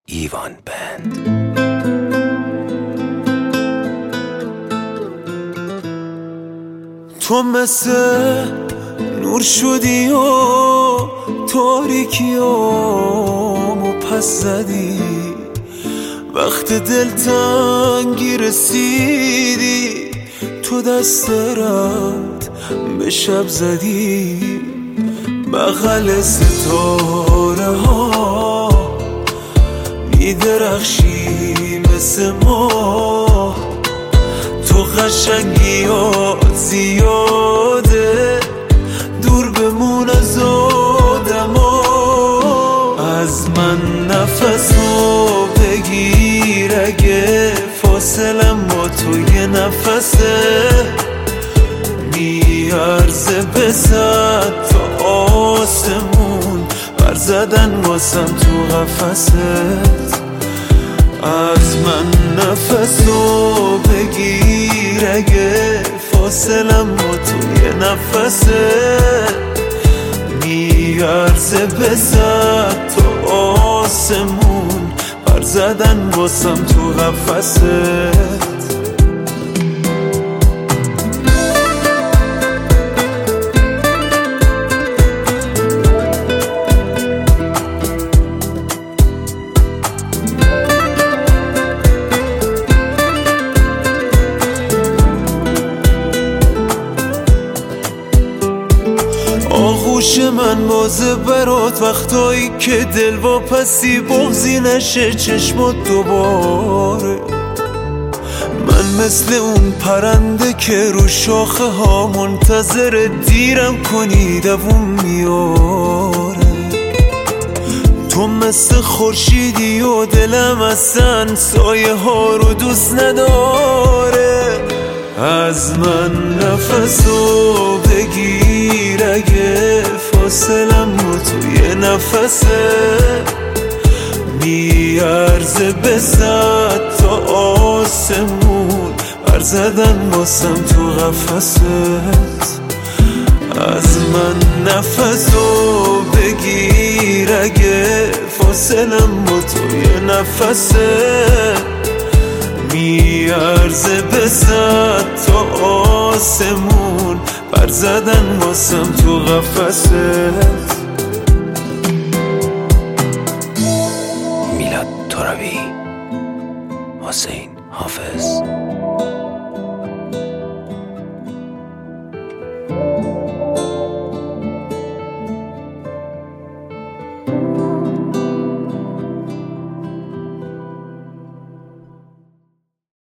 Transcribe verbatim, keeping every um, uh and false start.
ایوان بند. تو مثل نور شدی و تاریکیامو پس زدی، وقت دلتنگی رسیدی تو دست رد به شب زدی. بغل ستاره ها میدرخشی مثل ماه، تو قشنگیات زیاده دور بمون از آدما. از من نفسو بگیر اگه فاصلم با تو یه نفسه، میارزه به صد تا آسمون بر زدن واسم تو قفست. از من نفسو بگیر اگه فاصلم با تو یه نفسه، میارزه به صد تا آسمون بر زدن واسم تو قفست. آغوش من بازه برات وقتایی که دل واپسی بغضی نشه چشمات دوباره. من مثل اون پرنده که رو شاخه ها منتظر دیرم کنی دووم میاره. تو مثل خورشیدی و دلم اصلا سایه ها رو دوست نداره. از من نفسو بگیر اگه فاصلم با تو یه نفسه، میارزه به صد تا آسمون بر زدن واسم تو قفست. از من نفسو بگیر اگه فاصلم با تو یه نفسه، میارزه به صد تا آسمون بر زدن واسم تو قفست. میلاد ترابی، حسین حافظ.